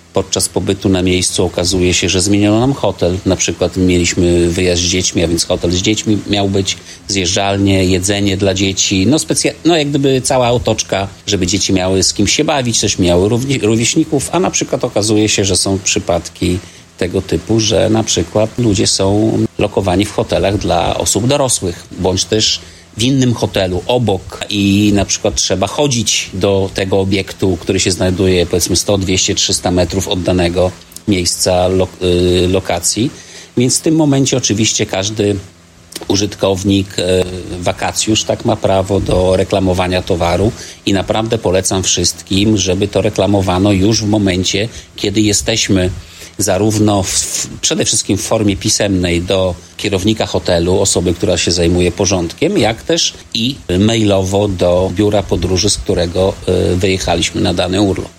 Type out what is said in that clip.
podczas pobytu na miejscu okazuje się, że zmieniono nam hotel. Na przykład mieliśmy wyjazd z dziećmi, a więc hotel z dziećmi miał być, zjeżdżalnie, jedzenie dla dzieci, jak gdyby cała otoczka, żeby dzieci miały z kim się bawić, też miały rówieśników, a na przykład okazuje się, że są przypadki tego typu, że na przykład ludzie są lokowani w hotelach dla osób dorosłych, bądź też w innym hotelu obok i na przykład trzeba chodzić do tego obiektu, który się znajduje powiedzmy 100, 200, 300 metrów od danego miejsca lokacji. Więc w tym momencie oczywiście każdy użytkownik, wakacjusz ma prawo do reklamowania towaru i naprawdę polecam wszystkim, żeby to reklamowano już w momencie, kiedy jesteśmy zarówno przede wszystkim w formie pisemnej do kierownika hotelu, osoby, która się zajmuje porządkiem, jak też i mailowo do biura podróży, z którego wyjechaliśmy na dany urlop.